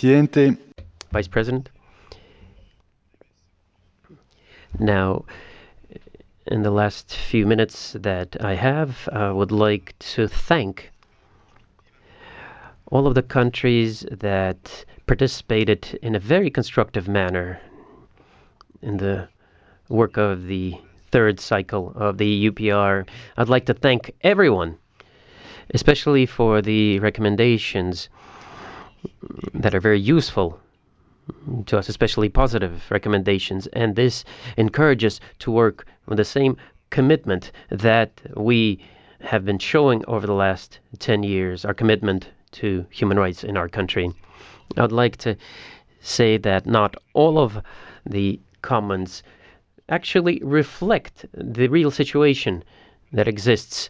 Presidente. Vice President. Now, in the last few minutes that I have, I would like to thank all of the countries that participated in a very constructive manner in the work of the third cycle of the UPR. I'd like to thank everyone, especially for the recommendations that are very useful to us, especially positive recommendations. And this encourages to work with the same commitment that we have been showing over the last 10 years, our commitment to human rights in our country. I'd like to say that not all of the comments actually reflect the real situation that exists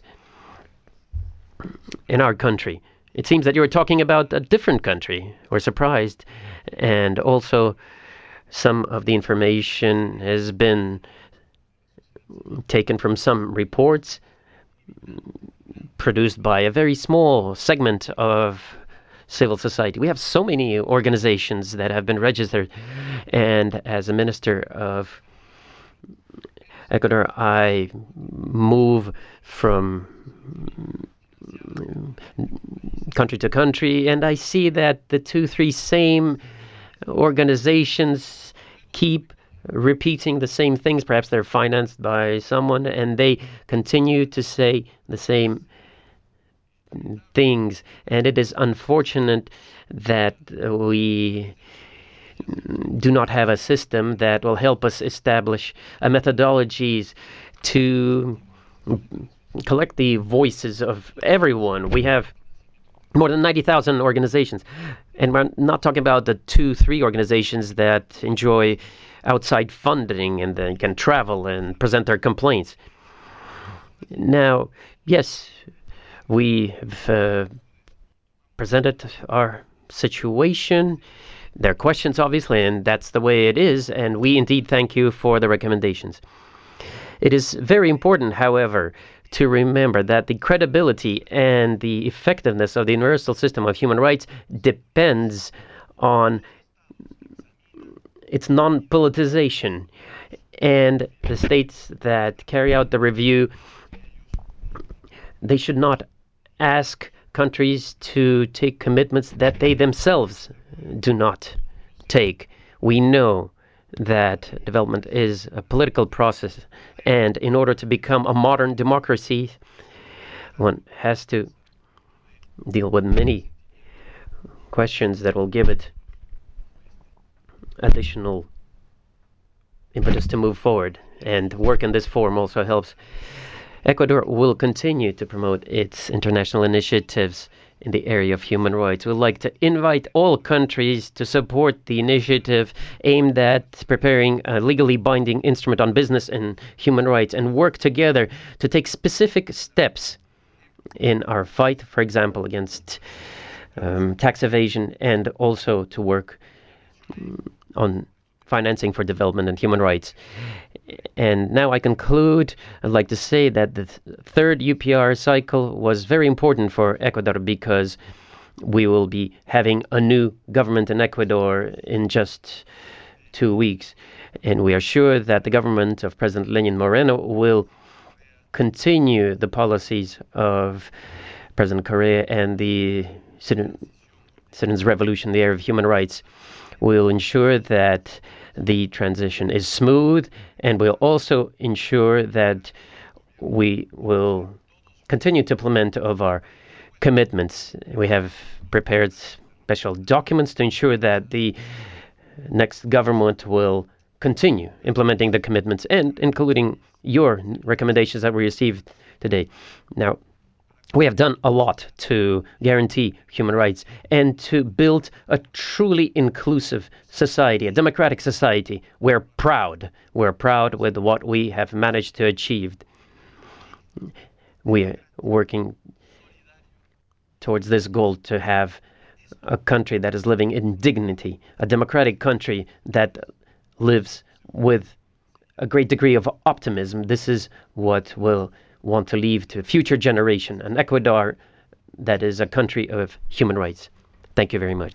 in our country. It seems that you're talking about a different country. We're surprised. And also, some of the information has been taken from some reports produced by a very small segment of civil society. We have so many organizations that have been registered. And as a minister of Ecuador, I move from country to country, and I see that the 2-3 same organizations keep repeating the same things. Perhaps they're financed by someone, and they continue to say the same things. And it is unfortunate that we do not have a system that will help us establish a methodologies to collect the voices of everyone. We have more than 90,000 organizations, and we're not talking about the 2-3 organizations that enjoy outside funding and then can travel and present their complaints. Now, yes, we have presented our situation. There are questions, obviously, and that's the way it is, and we indeed thank you for the recommendations. It is very important, however, to remember that the credibility and the effectiveness of the universal system of human rights depends on its non-politicization. And the states that carry out the review, they should not ask countries to take commitments that they themselves do not take. We know that development is a political process, and in order to become a modern democracy, one has to deal with many questions that will give it additional impetus to move forward, and work in this forum also helps. Ecuador will continue to promote its international initiatives in the area of human rights. We'd like to invite all countries to support the initiative aimed at preparing a legally binding instrument on business and human rights, and work together to take specific steps in our fight, for example, against tax evasion, and also to work on financing for development and human rights. And now I conclude. I'd like to say that the third UPR cycle was very important for Ecuador because we will be having a new government in Ecuador in just 2 weeks. And we are sure that the government of President Lenin Moreno will continue the policies of President Correa and the Citizens' Revolution in the area of human rights. We'll ensure that the transition is smooth, and we'll also ensure that we will continue to implement of our commitments. We have prepared special documents to ensure that the next government will continue implementing the commitments, and including your recommendations that we received today. Now, we have done a lot to guarantee human rights and to build a truly inclusive society, a democratic society. We're proud. We're proud with what we have managed to achieve. We are working towards this goal to have a country that is living in dignity, a democratic country that lives with a great degree of optimism. This is what we'll want to leave to future generation, an Ecuador that is a country of human rights. Thank you very much.